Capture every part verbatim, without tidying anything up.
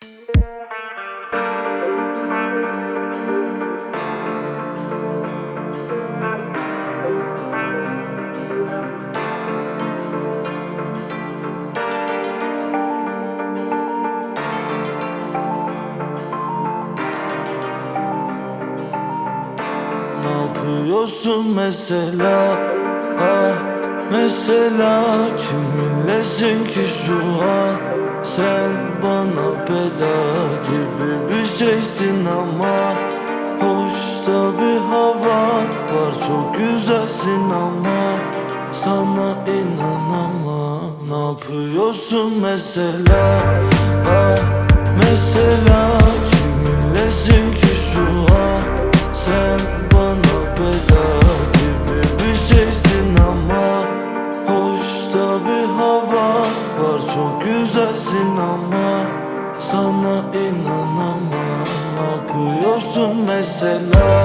Ne yapıyorsun mesela? Ah mesela kiminlesin ki şu an? Sen bana bela gibi bir şeysin ama hoşta bir hava var, çok güzelsin ama sana inanamam. Ne yapıyorsun mesela? Ah mesela kiminlesin ki şu an? Sen bana bela gibi bir şeysin ama hoşta bir hava var, çok güzelsin ama sana inanamam. Ne yapıyorsun mesela?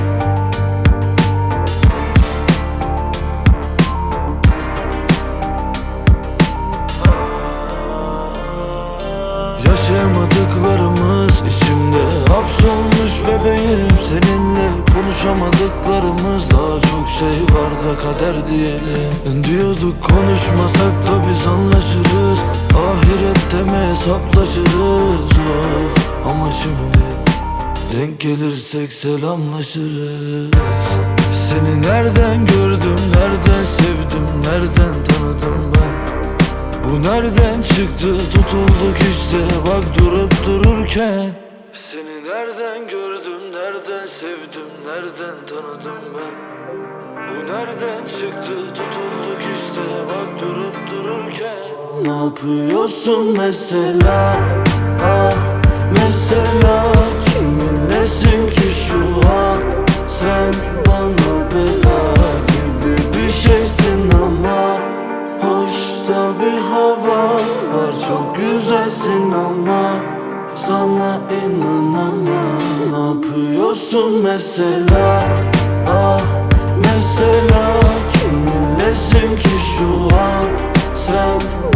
Yaşayamadıklarımız içimde hapsolmuş bebeğim. Seninle konuşamadıklarımız, daha çok şey var da kader diyelim. Diyorduk konuşmasak da biz anlaşırız, ahirette mi hesaplaşırız? Of. Ama şimdi denk gelirsek selamlaşırız. Seni nereden gördüm, nereden sevdim, nereden tanıdım ben? Bu nereden çıktı, tutulduk işte bak durup dururken. Seni nereden gördüm, nereden sevdim, nereden tanıdım ben? Bu nereden çıktı, tutulduk işte bak durup dururken. Ne yapıyorsun mesela? Ah mesela kiminlesin ki şu an? Sen bana bela gibi bir şeysin ama hoşta bir hava var, çok güzelsin ama sana inanamam. Ne yapıyorsun mesela? Ah mesela kiminlesin ki şu an? Sen